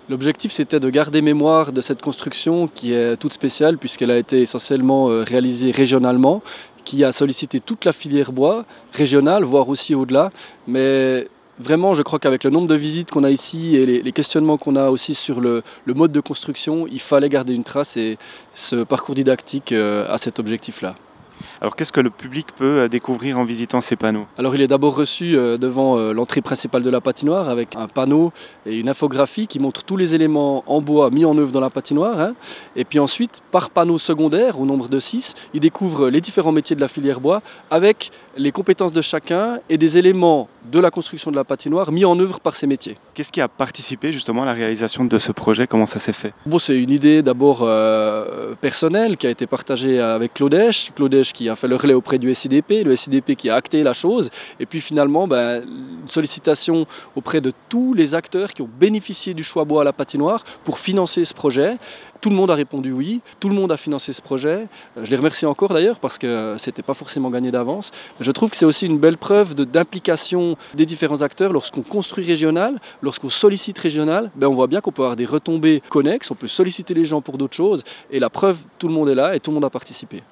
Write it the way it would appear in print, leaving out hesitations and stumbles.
L'objectif, c'était de garder mémoire de cette construction qui est toute spéciale puisqu'elle a été essentiellement réalisée régionalement, qui a sollicité toute la filière bois régionale, voire aussi au-delà. Mais vraiment, je crois qu'avec le nombre de visites qu'on a ici et les questionnements qu'on a aussi sur le mode de construction, il fallait garder une trace et ce parcours didactique a cet objectif-là. Alors qu'est-ce que le public peut découvrir en visitant ces panneaux? Alors il est d'abord reçu devant l'entrée principale de la patinoire avec un panneau et une infographie qui montre tous les éléments en bois mis en œuvre dans la patinoire. Hein. Et puis ensuite, par panneau secondaire, au nombre de 6, il découvre les différents métiers de la filière bois avec les compétences de chacun et des éléments de la construction de la patinoire mis en œuvre par ces métiers. Qu'est-ce qui a participé justement à la réalisation de ce projet? Comment ça s'est fait? Bon, c'est une idée d'abord personnelle qui a été partagée avec Claude Esch qui a fait le relais auprès du SIDP, le SIDP qui a acté la chose, et puis finalement une sollicitation auprès de tous les acteurs qui ont bénéficié du choix bois à la patinoire pour financer ce projet. Tout le monde a répondu oui, tout le monde a financé ce projet. Je les remercie encore d'ailleurs parce que ce n'était pas forcément gagné d'avance. Je trouve que c'est aussi une belle preuve d'implication des différents acteurs. Lorsqu'on construit régional, lorsqu'on sollicite régional, on voit bien qu'on peut avoir des retombées connexes, on peut solliciter les gens pour d'autres choses. Et la preuve, tout le monde est là et tout le monde a participé.